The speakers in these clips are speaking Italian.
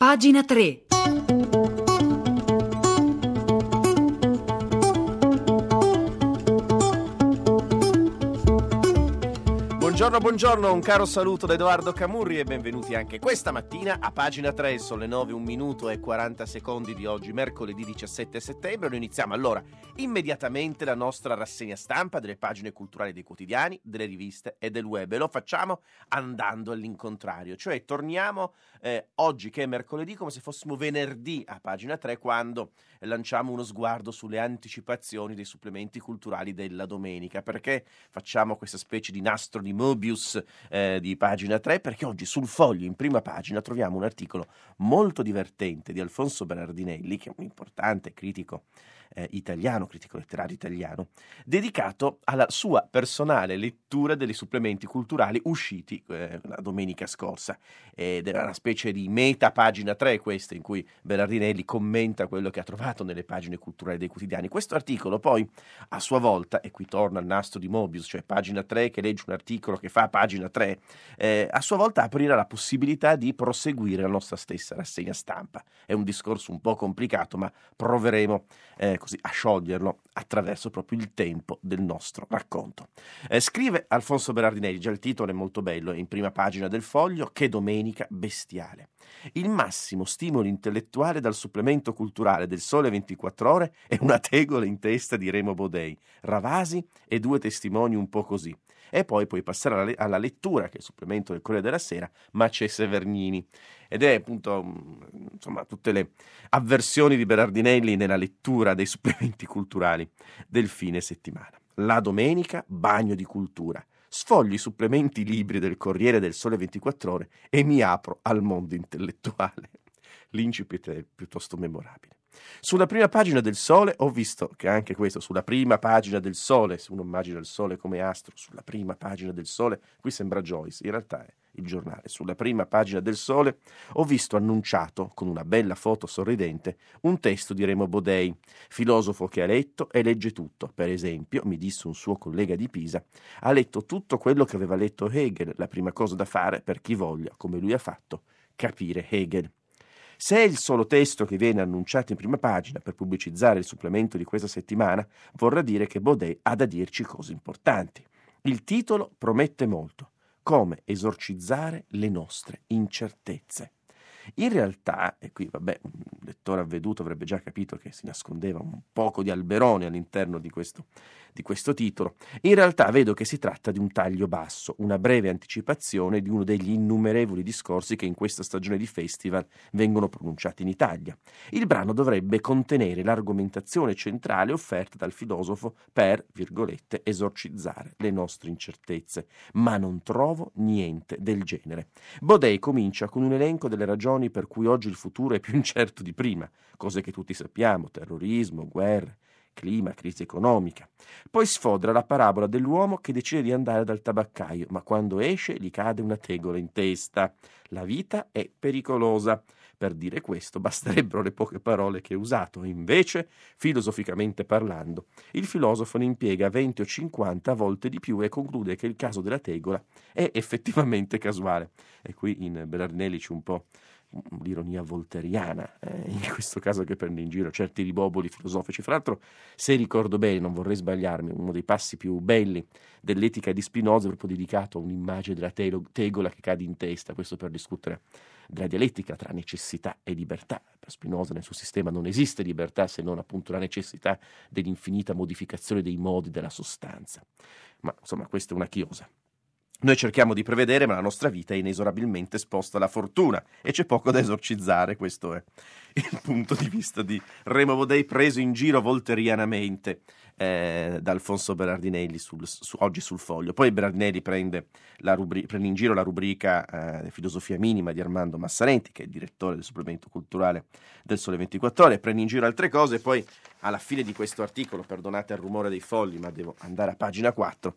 Pagina 3. Buongiorno, un caro saluto da Edoardo Camurri e benvenuti anche questa mattina a Pagina 3, sono le 9, 1 minuto e 40 secondi di oggi, mercoledì 17 settembre. Noi iniziamo allora immediatamente la nostra rassegna stampa delle pagine culturali dei quotidiani, delle riviste e del web, e lo facciamo andando all'incontrario, cioè torniamo oggi che è mercoledì come se fossimo venerdì a Pagina 3, quando lanciamo uno sguardo sulle anticipazioni dei supplementi culturali della domenica. Perché facciamo questa specie di nastro di Mobius di Pagina 3? Perché oggi sul Foglio in prima pagina troviamo un articolo molto divertente di Alfonso Berardinelli, che è un importante critico italiano, critico letterario italiano, dedicato alla sua personale lettura dei supplementi culturali usciti la domenica scorsa. Ed era una specie di meta Pagina 3 questa, in cui Berardinelli commenta quello che ha trovato nelle pagine culturali dei quotidiani. Questo articolo poi a sua volta, e qui torna al nastro di Mobius, cioè Pagina 3 che legge un articolo che fa Pagina 3, a sua volta aprirà la possibilità di proseguire la nostra stessa rassegna stampa. È un discorso un po' complicato, ma proveremo così a scioglierlo attraverso proprio il tempo del nostro racconto. Scrive Alfonso Berardinelli, già il titolo è molto bello, è in prima pagina del Foglio: che domenica bestiale. Il massimo stimolo intellettuale dal supplemento culturale del Sole 24 Ore è una tegola in testa di Remo Bodei, Ravasi e due testimoni un po' così. E poi puoi passare alla lettura, che è il supplemento del Corriere della Sera, ma c'è Severnini. Ed è appunto, insomma, tutte le avversioni di Berardinelli nella lettura dei supplementi culturali del fine settimana. La domenica, bagno di cultura. Sfoglio i supplementi libri del Corriere del Sole 24 Ore e mi apro al mondo intellettuale. L'incipit è piuttosto memorabile. Sulla prima pagina del Sole ho visto che anche questo, sulla prima pagina del Sole, se uno immagina il Sole come astro, sulla prima pagina del Sole, qui sembra Joyce, in realtà è il giornale. Sulla prima pagina del Sole ho visto annunciato, con una bella foto sorridente, un testo di Remo Bodei, filosofo che ha letto e legge tutto. Per esempio, mi disse un suo collega di Pisa, ha letto tutto quello che aveva letto Hegel. La prima cosa da fare, per chi voglia, come lui ha fatto, capire Hegel. Se è il solo testo che viene annunciato in prima pagina per pubblicizzare il supplemento di questa settimana, vorrà dire che Bodei ha da dirci cose importanti. Il titolo promette molto: come esorcizzare le nostre incertezze. In realtà, e qui vabbè, un lettore avveduto avrebbe già capito che si nascondeva un poco di Alberoni all'interno di questo titolo, in realtà vedo che si tratta di un taglio basso, una breve anticipazione di uno degli innumerevoli discorsi che in questa stagione di festival vengono pronunciati in Italia. Il brano dovrebbe contenere l'argomentazione centrale offerta dal filosofo per, virgolette, esorcizzare le nostre incertezze, ma non trovo niente del genere. Bodei comincia con un elenco delle ragioni per cui oggi il futuro è più incerto di prima, cose che tutti sappiamo: terrorismo, guerre, clima, crisi economica. Poi sfodera la parabola dell'uomo che decide di andare dal tabaccaio, ma quando esce gli cade una tegola in testa. La vita è pericolosa. Per dire questo basterebbero le poche parole che ha usato, e invece, filosoficamente parlando, il filosofo ne impiega 20 o 50 volte di più e conclude che il caso della tegola è effettivamente casuale. E qui in Berardinelli c'è un po' l'ironia volteriana, in questo caso, che prende in giro certi riboboli filosofici. Fra l'altro, se ricordo bene, non vorrei sbagliarmi, uno dei passi più belli dell'Etica di Spinoza è proprio dedicato a un'immagine della tegola che cade in testa, questo per discutere della dialettica tra necessità e libertà. Per Spinoza nel suo sistema non esiste libertà se non appunto la necessità dell'infinita modificazione dei modi della sostanza. Ma insomma, questa è una chiosa. Noi cerchiamo di prevedere, ma la nostra vita è inesorabilmente esposta alla fortuna e c'è poco da esorcizzare. Questo è il punto di vista di Remo Bodei, preso in giro volterianamente da Alfonso Berardinelli oggi sul Foglio. Poi Berardinelli prende in giro la rubrica Filosofia Minima di Armando Massarenti, che è il direttore del supplemento culturale del Sole 24 Ore, prende in giro altre cose, e poi alla fine di questo articolo, perdonate il rumore dei fogli, ma devo andare a pagina 4,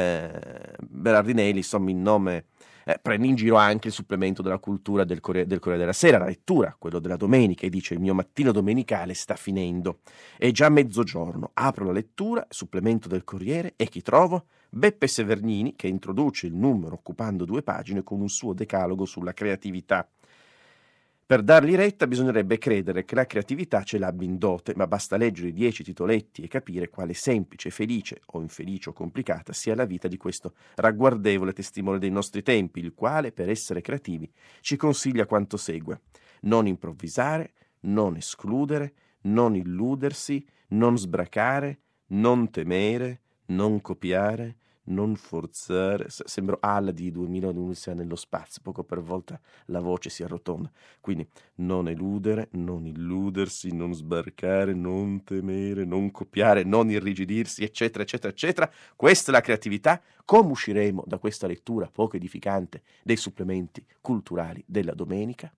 Berardinelli, insomma, in nome prende in giro anche il supplemento della cultura del Corriere della Sera, la lettura, quello della domenica, e dice: il mio mattino domenicale sta finendo, è già mezzogiorno, apro la lettura, supplemento del Corriere, e chi trovo? Beppe Severnini, che introduce il numero occupando 2 pagine con un suo decalogo sulla creatività. Per dargli retta bisognerebbe credere che la creatività ce l'abbia in dote, ma basta leggere i 10 titoletti e capire quale semplice, felice o infelice o complicata sia la vita di questo ragguardevole testimone dei nostri tempi, il quale, per essere creativi, ci consiglia quanto segue: non improvvisare, non escludere, non illudersi, non sbracare, non temere, non copiare, non forzare. Sembro Al di 2001 sia nello spazio, poco per volta la voce si arrotonda. Quindi non eludere, non illudersi, non sbarcare, non temere, non copiare, non irrigidirsi, eccetera, eccetera, eccetera. Questa è la creatività. Come usciremo da questa lettura poco edificante dei supplementi culturali della domenica?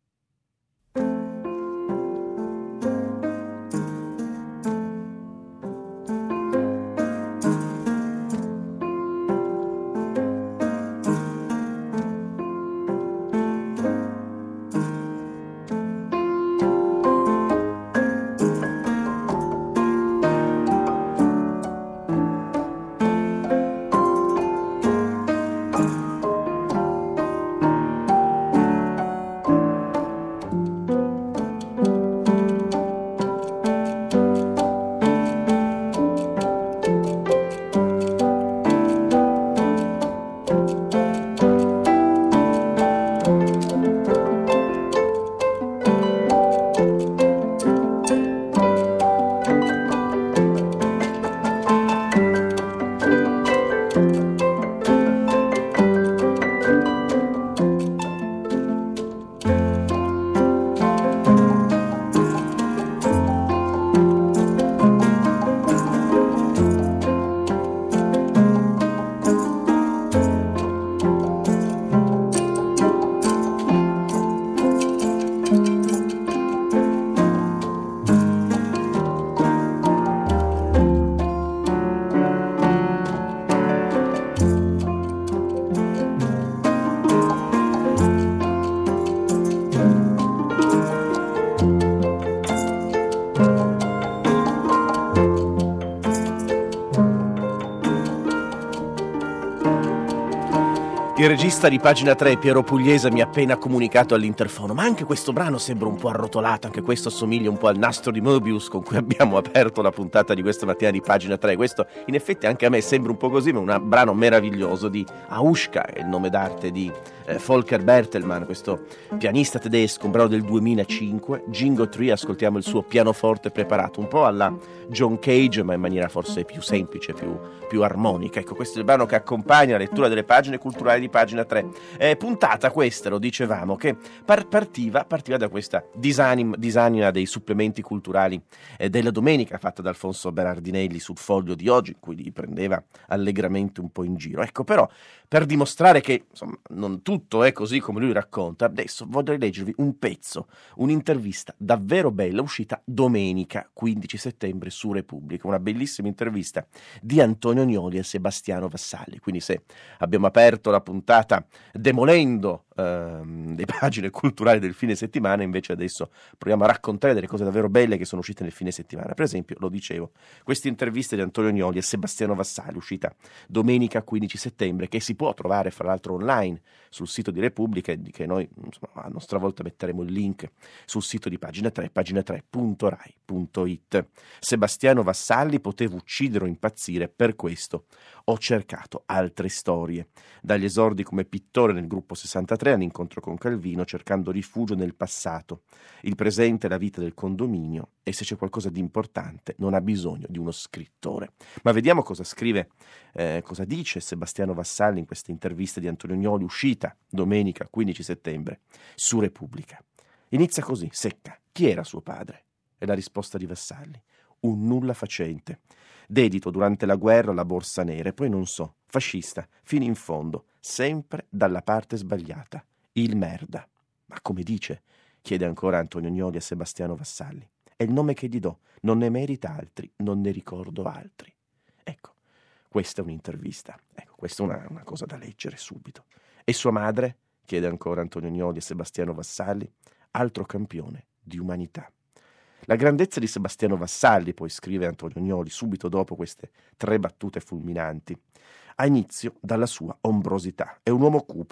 Il regista di Pagina 3, Piero Pugliese, mi ha appena comunicato all'interfono: ma anche questo brano sembra un po' arrotolato, anche questo assomiglia un po' al nastro di Mobius con cui abbiamo aperto la puntata di questa mattina di Pagina 3. Questo in effetti anche a me sembra un po' così, ma un brano meraviglioso di Auschka, è il nome d'arte di Volker Bertelmann, questo pianista tedesco, un brano del 2005. Jingo 3, ascoltiamo il suo pianoforte preparato, un po' alla John Cage, ma in maniera forse più semplice, più armonica. Ecco, questo è il brano che accompagna la lettura delle pagine culturali di Pagina 3. Puntata questa, lo dicevamo, che partiva da questa disamina dei supplementi culturali della domenica, fatta da Alfonso Berardinelli sul Foglio di oggi, in cui li prendeva allegramente un po' in giro. Ecco, però, per dimostrare che insomma non tutto è così come lui racconta, adesso vorrei leggervi un pezzo, un'intervista davvero bella, uscita domenica 15 settembre su Repubblica, una bellissima intervista di Antonio Gnoli e Sebastiano Vassalli. Quindi se abbiamo aperto la puntata demolendo le pagine culturali del fine settimana, invece adesso proviamo a raccontare delle cose davvero belle che sono uscite nel fine settimana. Per esempio, lo dicevo, questa intervista di Antonio Gnoli e Sebastiano Vassalli, uscita domenica 15 settembre, che si può trovare fra l'altro online sul sito di Repubblica, e che noi insomma, a nostra volta metteremo il link sul sito di Pagina 3, pagina3.rai.it. Sebastiano Vassalli: potevo uccidere o impazzire, per questo ho cercato altre storie. Dagli esordi come pittore nel gruppo 63 all'incontro con Calvino, cercando rifugio nel passato, il presente e la vita del condominio, e se c'è qualcosa di importante non ha bisogno di uno scrittore. Ma vediamo cosa scrive, cosa dice Sebastiano Vassalli in questa intervista di Antonio Gnoli, uscita domenica 15 settembre su Repubblica. Inizia così, secca: chi era suo padre? E la risposta di Vassalli: un nulla facente, dedito durante la guerra alla borsa nera, e poi non so, fascista fino in fondo, sempre dalla parte sbagliata, il merda. Ma come dice? Chiede ancora Antonio Gnoli a Sebastiano Vassalli. È il nome che gli do, non ne merita altri, non ne ricordo altri. Ecco, questa è un'intervista, ecco, questa è una cosa da leggere subito. E sua madre? Chiede ancora Antonio Gnoli a Sebastiano Vassalli. Altro campione di umanità. La grandezza di Sebastiano Vassalli, poi scrive Antonio Gnoli subito dopo queste 3 battute fulminanti, ha inizio dalla sua ombrosità. È un uomo cupo,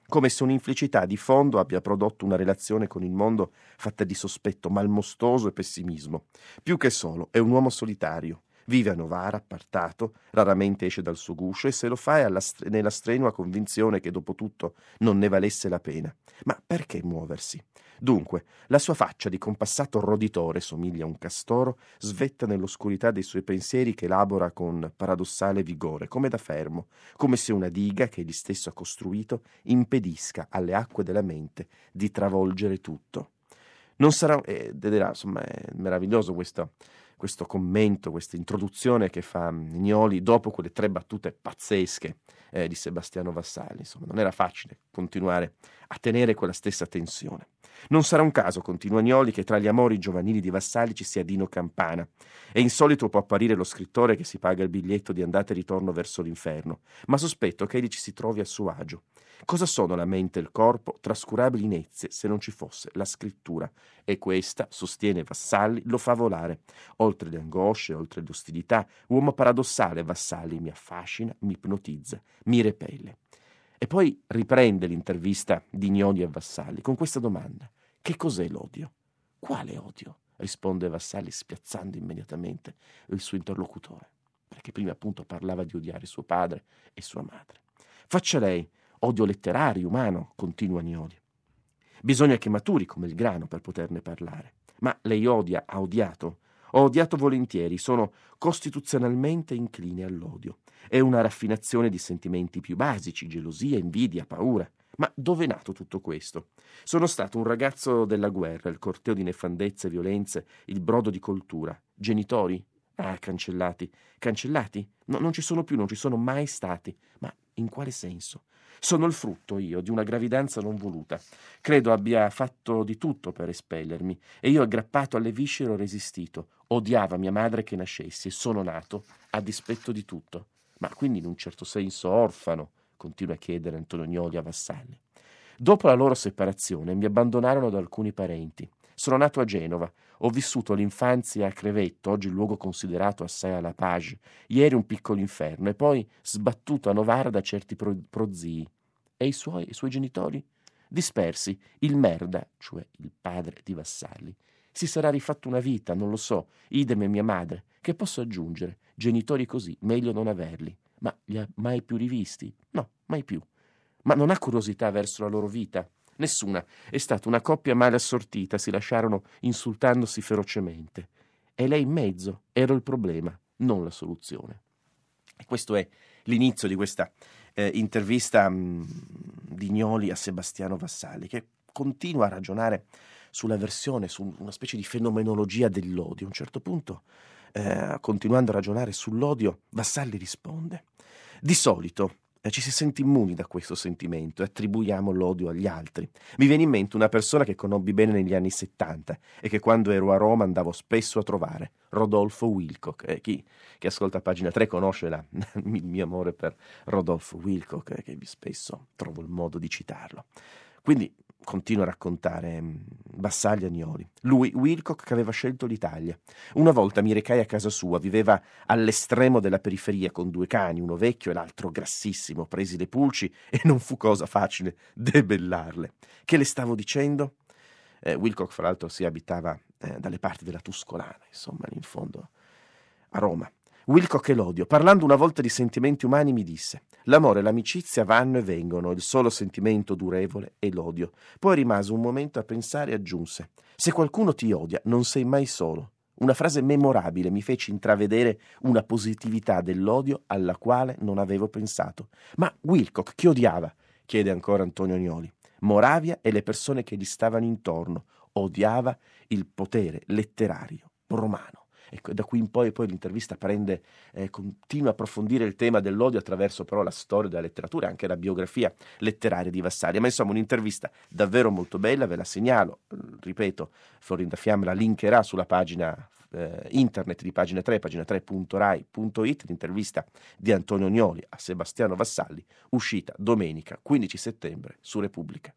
come se un'infelicità di fondo abbia prodotto una relazione con il mondo fatta di sospetto malmostoso e pessimismo. Più che solo, è un uomo solitario. Vive a Novara, appartato, raramente esce dal suo guscio e se lo fa è nella strenua convinzione che dopo tutto non ne valesse la pena. Ma perché muoversi? Dunque, la sua faccia di compassato roditore, somiglia a un castoro, svetta nell'oscurità dei suoi pensieri che elabora con paradossale vigore, come da fermo, come se una diga che egli stesso ha costruito impedisca alle acque della mente di travolgere tutto. Non sarà, insomma, è meraviglioso questo commento, questa introduzione che fa Nioli dopo quelle 3 battute pazzesche di Sebastiano Vassalli. Insomma, non era facile continuare a tenere quella stessa tensione. Non sarà un caso, continua Nioli, che tra gli amori giovanili di Vassalli ci sia Dino Campana. È insolito può apparire lo scrittore che si paga il biglietto di andata e ritorno verso l'inferno, ma sospetto che egli ci si trovi a suo agio. Cosa sono la mente e il corpo? Trascurabili inezie se non ci fosse la scrittura. E questa, sostiene Vassalli, lo fa volare. Oltre le angosce, oltre le ostilità, uomo paradossale Vassalli mi affascina, mi ipnotizza, mi repelle. E poi riprende l'intervista di Nioli a Vassalli con questa domanda: che cos'è l'odio? Quale odio? Risponde Vassalli spiazzando immediatamente il suo interlocutore, perché prima appunto parlava di odiare suo padre e sua madre. Faccia lei odio letterario, umano, continua Nioli. Bisogna che maturi come il grano per poterne parlare. Ma lei odia, ha odiato? Ho odiato volentieri, sono costituzionalmente incline all'odio. È una raffinazione di sentimenti più basici, gelosia, invidia, paura. Ma dove è nato tutto questo? Sono stato un ragazzo della guerra, il corteo di nefandezze e violenze, il brodo di coltura. Genitori? Ah, cancellati. Cancellati? No, non ci sono più, non ci sono mai stati. Ma in quale senso? Sono il frutto, io, di una gravidanza non voluta. Credo abbia fatto di tutto per espellermi e io, aggrappato alle viscere, ho resistito. Odiava mia madre che nascessi e sono nato a dispetto di tutto. Ma quindi in un certo senso orfano, continua a chiedere Antonio Nioli a Vassalli. Dopo la loro separazione mi abbandonarono da alcuni parenti. Sono nato a Genova, ho vissuto l'infanzia a Crevetto, oggi luogo considerato assai alla page, ieri un piccolo inferno, e poi sbattuto a Novara da certi prozii. E i suoi genitori? Dispersi. Il merda, cioè il padre di Vassalli, si sarà rifatto una vita, non lo so, idem e mia madre. Che posso aggiungere? Genitori così, meglio non averli. Ma li ha mai più rivisti? No, mai più. Ma non ha curiosità verso la loro vita? Nessuna. È stata una coppia male assortita, si lasciarono insultandosi ferocemente. E lei in mezzo, ero il problema, non la soluzione. E questo è l'inizio di questa intervista di Nioli a Sebastiano Vassalli, che continua a ragionare sulla versione, su una specie di fenomenologia dell'odio. A un certo punto, continuando a ragionare sull'odio, Vassalli risponde: di solito ci si sente immuni da questo sentimento e attribuiamo l'odio agli altri. Mi viene in mente una persona che conobbi bene negli anni 70 e che quando ero a Roma andavo spesso a trovare, Rodolfo Wilcock. Chi ascolta Pagina 3 conosce il mio amore per Rodolfo Wilcock, che spesso trovo il modo di citarlo. Quindi continua a raccontare Vassalli a Nioli. Lui, Wilcock, che aveva scelto l'Italia. Una volta mi recai a casa sua, viveva all'estremo della periferia con 2 cani, uno vecchio e l'altro grassissimo. Presi le pulci e non fu cosa facile debellarle. Che le stavo dicendo? Wilcock, fra l'altro, si abitava dalle parti della Tuscolana, insomma, in fondo a Roma. Wilcock e l'odio. Parlando una volta di sentimenti umani mi disse: l'amore e l'amicizia vanno e vengono, il solo sentimento durevole è l'odio. Poi rimase un momento a pensare e aggiunse: se qualcuno ti odia non sei mai solo. Una frase memorabile mi fece intravedere una positività dell'odio alla quale non avevo pensato. Ma Wilcock chi odiava? Chiede ancora Antonio Nioli. Moravia e le persone che gli stavano intorno. Odiava il potere letterario romano. Ecco, da qui in poi l'intervista continua a approfondire il tema dell'odio attraverso però la storia della letteratura e anche la biografia letteraria di Vassalli. Ma insomma un'intervista davvero molto bella, ve la segnalo, ripeto, Florinda Fiamma la linkerà sulla pagina internet di Pagina 3, pagina3.rai.it, l'intervista di Antonio Nioli a Sebastiano Vassalli, uscita domenica 15 settembre su Repubblica.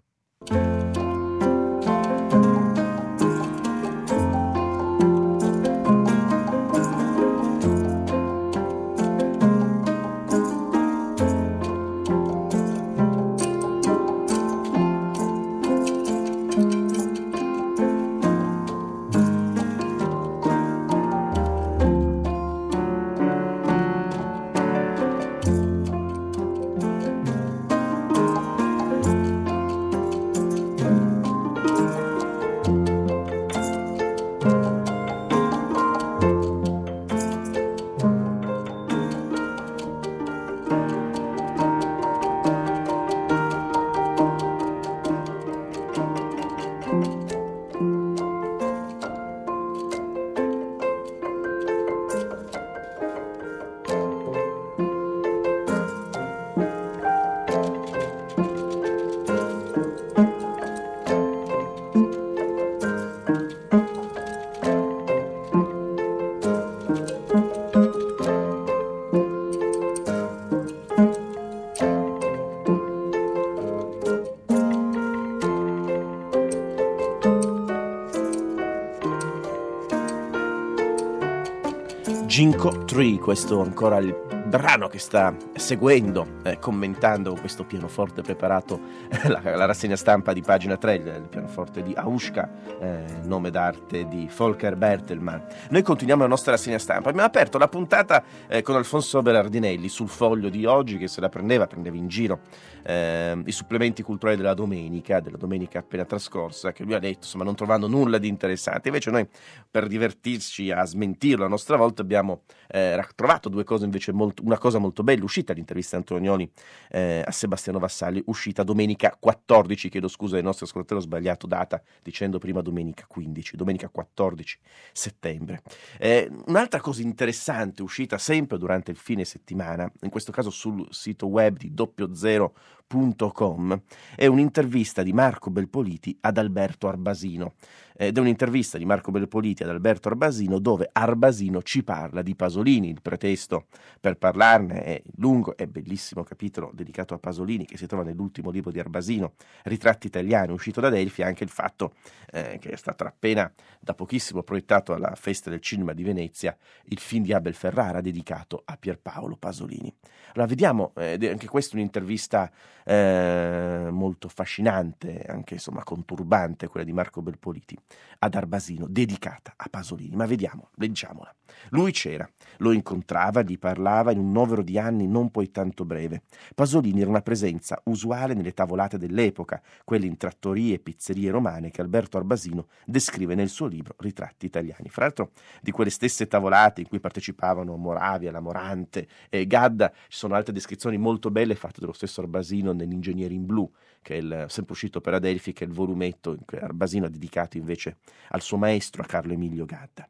Ginko Tree, questo ancora il brano che sta seguendo, commentando con questo pianoforte preparato la rassegna stampa di pagina 3, il pianoforte di Aushka, nome d'arte di Volker Bertelmann. Noi continuiamo la nostra rassegna stampa. Abbiamo aperto la puntata con Alfonso Berardinelli sul Foglio di oggi, che se la prendeva in giro i supplementi culturali della domenica appena trascorsa, che lui ha detto insomma non trovando nulla di interessante. Invece noi, per divertirci a smentirlo a nostra volta, abbiamo trovato due cose invece una cosa molto bella, uscita l'intervista Antonioni a Sebastiano Vassalli, uscita domenica 14, chiedo scusa ai nostri ascoltatori, ho sbagliato data dicendo prima domenica 15, domenica 14 settembre. Un'altra cosa interessante uscita sempre durante il fine settimana, in questo caso sul sito web di doppiozero.com, è un'intervista di Marco Belpoliti ad Alberto Arbasino. Ed è un'intervista di Marco Belpoliti ad Alberto Arbasino dove Arbasino ci parla di Pasolini. Il pretesto per parlarne è il lungo e bellissimo capitolo dedicato a Pasolini che si trova nell'ultimo libro di Arbasino, Ritratti italiani, uscito da Adelphi, e anche il fatto che è stato appena da pochissimo proiettato alla Festa del Cinema di Venezia il film di Abel Ferrara dedicato a Pierpaolo Pasolini. Allora vediamo, anche questa è un'intervista molto affascinante, anche insomma conturbante, quella di Marco Belpoliti ad Arbasino, dedicata a Pasolini. Ma vediamo, leggiamola. Lui c'era, lo incontrava, gli parlava in un novero di anni non poi tanto breve. Pasolini era una presenza usuale nelle tavolate dell'epoca, quelle in trattorie e pizzerie romane che Alberto Arbasino descrive nel suo libro Ritratti italiani. Fra l'altro di quelle stesse tavolate in cui partecipavano Moravia, la Morante e Gadda, ci sono altre descrizioni molto belle fatte dallo stesso Arbasino nell'Ingegnere in blu, che è sempre uscito per Adelphi, che è il volumetto in cui Arbasino ha dedicato invece al suo maestro, a Carlo Emilio Gadda.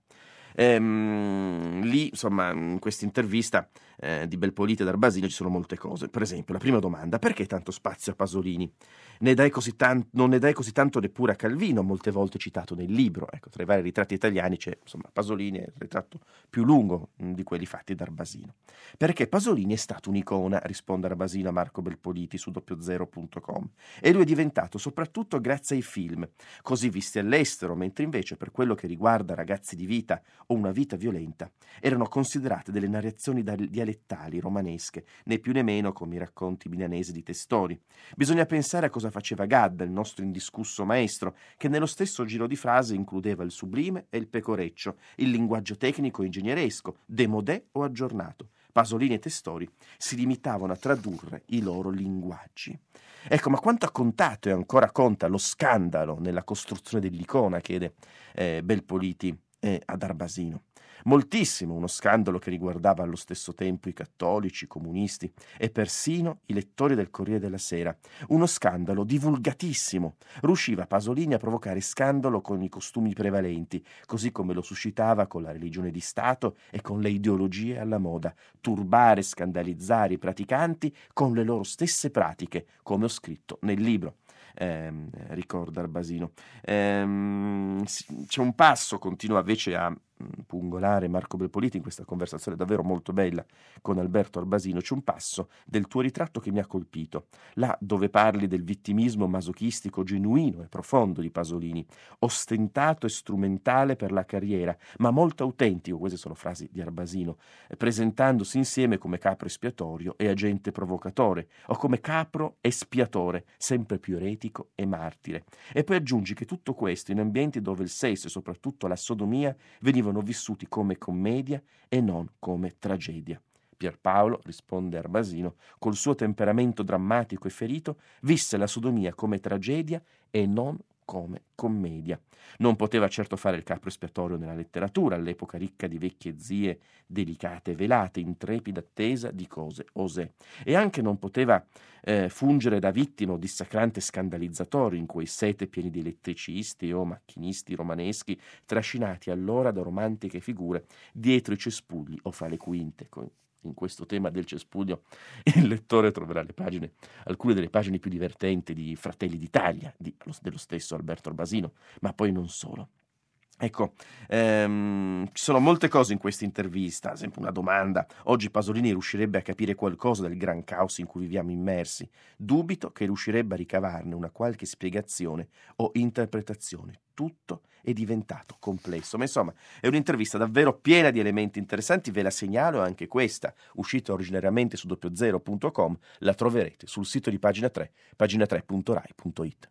Lì, insomma, in questa intervista di Belpoliti ad Arbasino ci sono molte cose. Per esempio, la prima domanda: perché tanto spazio a Pasolini? Non ne dai così tanto neppure a Calvino, molte volte citato nel libro. Ecco, tra i vari ritratti italiani c'è, insomma, Pasolini è il ritratto più lungo di quelli fatti da Arbasino. Perché Pasolini è stato un'icona, risponde Arbasino a Marco Belpoliti su doppiozero.com, e lui è diventato soprattutto grazie ai film, così visti all'estero, mentre invece per quello che riguarda Ragazzi di vita o Una vita violenta erano considerate delle narrazioni dialettali romanesche, né più né meno come i racconti milanesi di Testori. Bisogna pensare a cosa faceva Gadda, il nostro indiscusso maestro, che nello stesso giro di frase includeva il sublime e il pecoreccio, il linguaggio tecnico e ingegneresco, démodé o aggiornato. Pasolini e Testori si limitavano a tradurre i loro linguaggi. Ecco, ma quanto ha contato e ancora conta lo scandalo nella costruzione dell'icona, chiede Belpoliti ad Arbasino. Moltissimo, uno scandalo che riguardava allo stesso tempo i cattolici, i comunisti e persino i lettori del Corriere della Sera. Uno scandalo divulgatissimo. Riusciva Pasolini a provocare scandalo con i costumi prevalenti, così come lo suscitava con la religione di Stato e con le ideologie alla moda. Turbare e scandalizzare i praticanti con le loro stesse pratiche, come ho scritto nel libro. Ricorda Arbasino. C'è un passo, continua invece a pungolare Marco Belpoliti in questa conversazione davvero molto bella con Alberto Arbasino, c'è un passo del tuo ritratto che mi ha colpito, là dove parli del vittimismo masochistico genuino e profondo di Pasolini, ostentato e strumentale per la carriera, ma molto autentico, queste sono frasi di Arbasino, presentandosi insieme come capro espiatorio e agente provocatore, o come capro espiatore, sempre più eretico e martire. E poi aggiungi che tutto questo in ambienti dove il sesso e soprattutto la sodomia venivano vissuti come commedia e non come tragedia. Pierpaolo, risponde Arbasino, col suo temperamento drammatico e ferito, visse la sodomia come tragedia e non come commedia. Non poteva certo fare il capro espiatorio nella letteratura, all'epoca ricca di vecchie zie delicate e velate, in trepida attesa di cose osè. E anche non poteva fungere da vittima o dissacrante scandalizzatorio in quei sete pieni di elettricisti o macchinisti romaneschi, trascinati allora da romantiche figure dietro i cespugli o fra le quinte. In questo tema del cespuglio il lettore troverà alcune delle pagine più divertenti di Fratelli d'Italia, dello stesso Alberto Arbasino, ma poi non solo. Ecco, ci sono molte cose in questa intervista, ad esempio una domanda: oggi Pasolini riuscirebbe a capire qualcosa del gran caos in cui viviamo immersi? Dubito che riuscirebbe a ricavarne una qualche spiegazione o interpretazione. Tutto è diventato complesso. Ma insomma, è un'intervista davvero piena di elementi interessanti, ve la segnalo anche questa, uscita originariamente su doppiozero.com, la troverete sul sito di Pagina 3, pagina3.rai.it.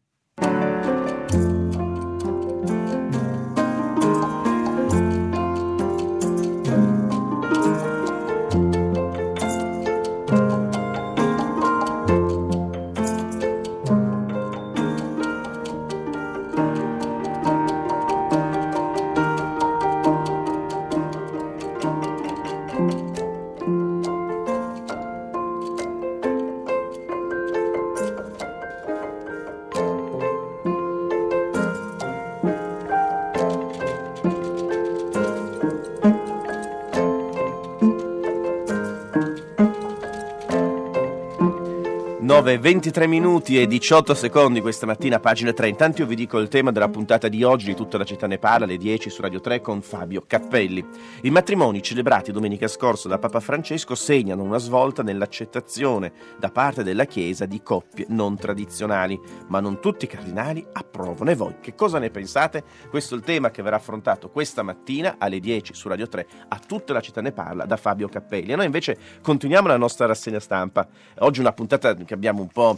9:23 minuti e 18 secondi questa mattina, Pagina 3. Intanto io vi dico il tema della puntata di oggi di Tutta la città ne parla, alle 10 su Radio 3 con Fabio Cappelli. I matrimoni celebrati domenica scorsa da Papa Francesco segnano una svolta nell'accettazione da parte della Chiesa di coppie non tradizionali, ma non tutti i cardinali approvano. E voi che cosa ne pensate? Questo è il tema che verrà affrontato questa mattina alle 10 su Radio 3 a Tutta la città ne parla da Fabio Cappelli. E noi invece continuiamo la nostra rassegna stampa. Oggi una puntata che abbiamo un po'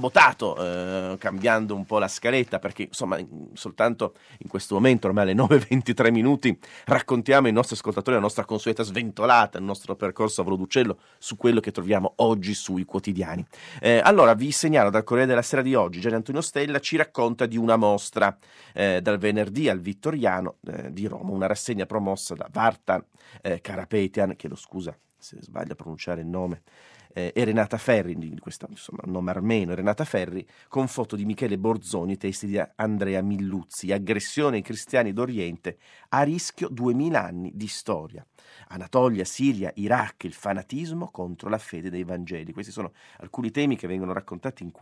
sabotato, cambiando un po' la scaletta, perché insomma soltanto in questo momento, ormai alle 9:23 minuti, raccontiamo ai nostri ascoltatori la nostra consueta sventolata, il nostro percorso a volo d'uccello su quello che troviamo oggi sui quotidiani. Allora vi segnalo dal Corriere della Sera di oggi, Gian Antonio Stella ci racconta di una mostra dal venerdì al Vittoriano di Roma, una rassegna promossa da Vartan Karapetian, chiedo scusa se sbaglio a pronunciare il nome, e Renata Ferri, di questo insomma nome armeno, Renata Ferri, con foto di Michele Borzoni, testi di Andrea Milluzzi, aggressione ai cristiani d'Oriente, a rischio 2000 anni di storia. Anatolia, Siria, Iraq, il fanatismo contro la fede dei Vangeli. Questi sono alcuni temi che vengono raccontati in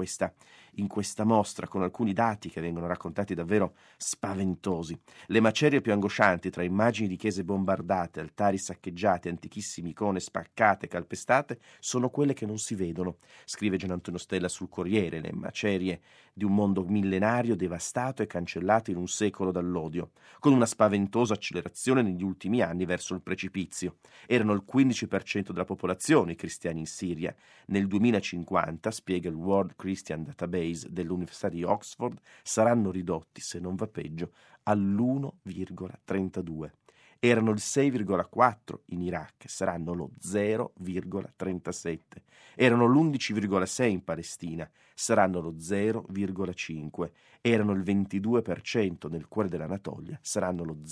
questa mostra, con alcuni dati che vengono raccontati davvero spaventosi. Le macerie più angoscianti, tra immagini di chiese bombardate, altari saccheggiati, antichissime icone spaccate, calpestate, sono quelle che non si vedono, scrive Gian Antonio Stella sul Corriere, le macerie di un mondo millenario devastato e cancellato in un secolo dall'odio, con una spaventosa accelerazione negli ultimi anni verso il precipizio. Erano il 15% della popolazione i cristiani in Siria. Nel 2050, spiega il World Christian Database dell'Università di Oxford, saranno ridotti, se non va peggio, all'1,32. Erano il 6,4 in Iraq, saranno lo 0,37. Erano l'11,6 in Palestina, saranno lo 0,5. Erano il 22% nel cuore dell'Anatolia, saranno lo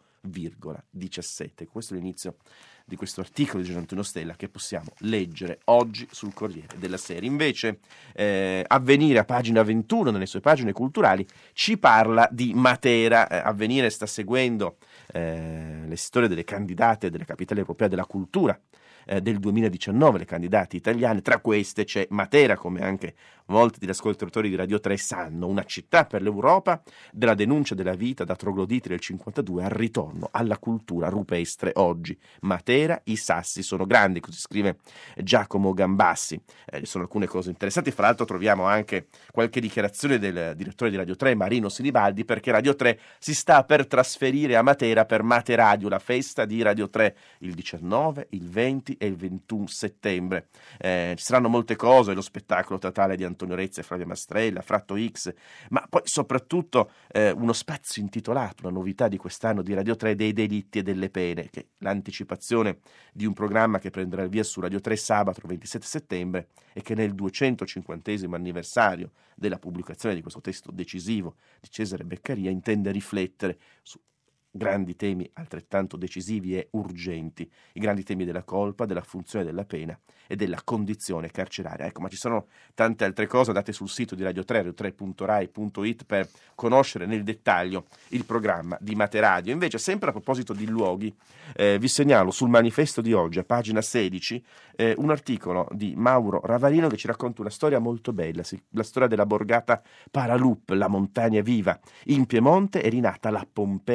0,17. Questo è l'inizio di questo articolo di Gian Antonio Stella che possiamo leggere oggi sul Corriere della Sera. Invece Avvenire, a pagina 21, nelle sue pagine culturali, ci parla di Matera. Avvenire sta seguendo le storie delle candidate delle capitali europee della cultura del 2019, le candidate italiane. Tra queste c'è Matera, come anche molti degli ascoltatori di Radio 3 sanno, una città per l'Europa, della denuncia della vita da trogloditi del 52 al ritorno alla cultura rupestre oggi. Matera, i sassi sono grandi, così scrive Giacomo Gambassi. Sono alcune cose interessanti, fra l'altro troviamo anche qualche dichiarazione del direttore di Radio 3, Marino Sinibaldi, perché Radio 3 si sta per trasferire a Matera per Materadio, la festa di Radio 3, il 19, il 20 e il 21 settembre. Ci saranno molte cose, lo spettacolo teatrale di Antonio Rezza e Flavia Mastrella, Fratto X, ma poi soprattutto uno spazio intitolato, una novità di quest'anno di Radio 3, dei delitti e delle pene, che è l'anticipazione di un programma che prenderà il via su Radio 3 sabato 27 settembre e che nel 250° anniversario della pubblicazione di questo testo decisivo di Cesare Beccaria intende riflettere su grandi temi altrettanto decisivi e urgenti, i grandi temi della colpa, della funzione della pena e della condizione carceraria. Ecco, ma ci sono tante altre cose, andate sul sito di Radio 3, radio3.rai.it, per conoscere nel dettaglio il programma di Materadio. Invece, sempre a proposito di luoghi, vi segnalo sul manifesto di oggi, a pagina 16, un articolo di Mauro Ravarino che ci racconta una storia molto bella, la storia della borgata Paralup, la montagna viva. In Piemonte è rinata la Pompei dei Paralup,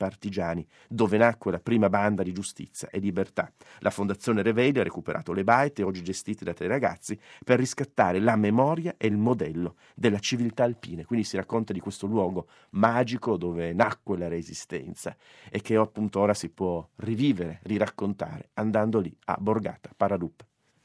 partigiani, dove nacque la prima banda di giustizia e libertà. La Fondazione Revelia ha recuperato le baite, oggi gestite da 3 ragazzi, per riscattare la memoria e il modello della civiltà alpine. Quindi si racconta di questo luogo magico dove nacque la Resistenza e che appunto ora si può rivivere, riraccontare, andando lì a Borgata Paradup.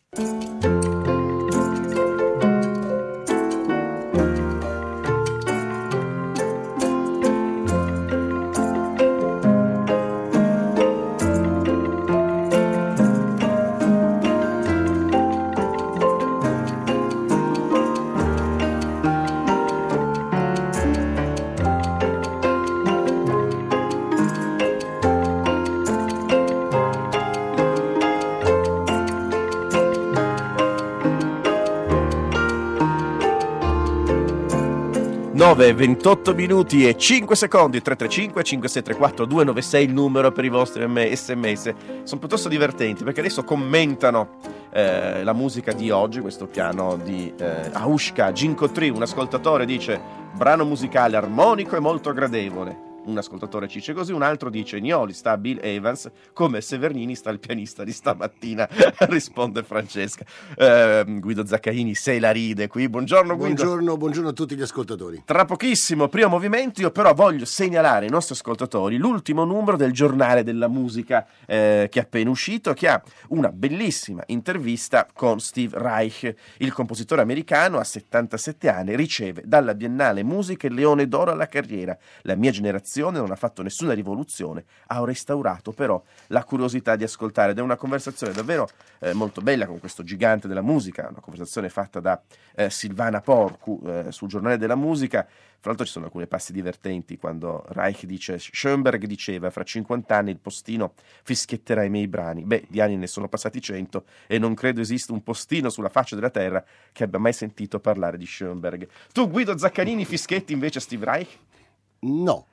9, 28 minuti e 5 secondi, 335 5634 296 il numero per i vostri sms. Sono piuttosto divertenti perché adesso commentano la musica di oggi, questo piano di Aushka Ginkotri. Un ascoltatore dice brano musicale armonico e molto gradevole. Un ascoltatore dice così, un altro dice Nioli sta a Bill Evans come Severnini sta il pianista di stamattina. Risponde Francesca. Guido Zaccaini se la ride qui. Buongiorno Guido. Buongiorno a tutti gli ascoltatori. Tra pochissimo, primo movimento, io però voglio segnalare ai nostri ascoltatori l'ultimo numero del Giornale della Musica che è appena uscito, che ha una bellissima intervista con Steve Reich, il compositore americano a 77 anni, riceve dalla Biennale Musica il Leone d'Oro alla carriera. La mia generazione non ha fatto nessuna rivoluzione, ha restaurato però la curiosità di ascoltare, ed è una conversazione davvero molto bella con questo gigante della musica, una conversazione fatta da Silvana Porcu sul Giornale della Musica. Fra l'altro ci sono alcune passi divertenti quando Reich dice: Schoenberg diceva fra 50 anni il postino fischietterà i miei brani. Beh, di anni ne sono passati 100 e non credo esista un postino sulla faccia della terra che abbia mai sentito parlare di Schoenberg. Tu Guido Zaccanini fischietti invece Steve Reich? No,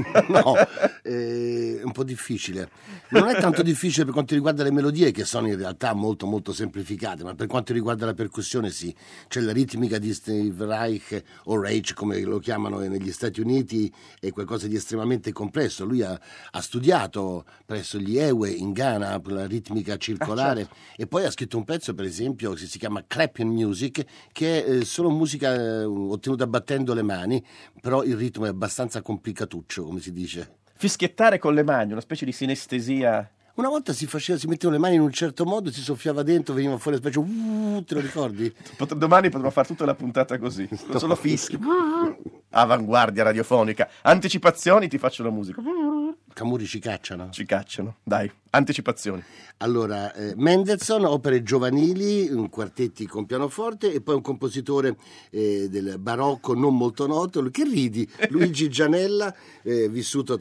è un po' difficile. Non è tanto difficile per quanto riguarda le melodie, che sono in realtà molto molto semplificate, ma per quanto riguarda la percussione sì. Cioè la ritmica di Steve Reich, o Reich come lo chiamano negli Stati Uniti, è qualcosa di estremamente complesso. Lui ha studiato presso gli Ewe in Ghana la ritmica circolare, certo. E poi ha scritto un pezzo per esempio che si chiama Clapping Music, che è solo musica ottenuta battendo le mani, però il ritmo è abbastanza complicatuccio, come si dice. Fischiettare con le mani, una specie di sinestesia. Una volta si mettevano le mani in un certo modo, si soffiava dentro, veniva fuori una specie te lo ricordi? Domani potremmo fare tutta la puntata così, solo fischi. Avanguardia radiofonica. Anticipazioni, ti faccio la musica. Camurri ci cacciano. Ci cacciano, dai, anticipazioni. Allora, Mendelssohn, opere giovanili, quartetti con pianoforte, e poi un compositore del barocco non molto noto, che ridi, Luigi Gianella, vissuto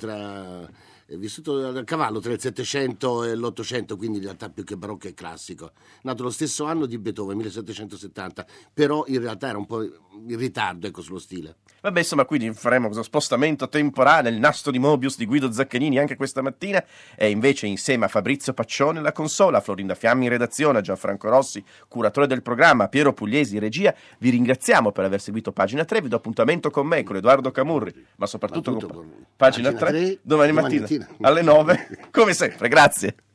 a cavallo tra il 700 e l'800, quindi in realtà più che barocco è classico. Nato lo stesso anno di Beethoven, 1770, però in realtà era un po' in ritardo, ecco, sullo stile. Vabbè, insomma, quindi faremo questo spostamento temporale, il nastro di Mobius di Guido Zaccanini anche questa mattina, e invece insieme a Fabrizio Paccione alla consola, a Florinda Fiammi in redazione, a Gianfranco Rossi, curatore del programma, a Piero Pugliesi in regia. Vi ringraziamo per aver seguito Pagina 3, vi do appuntamento con me, con Edoardo Camurri, ma soprattutto con Pagina 3, domani mattina alle 9, come sempre. Grazie.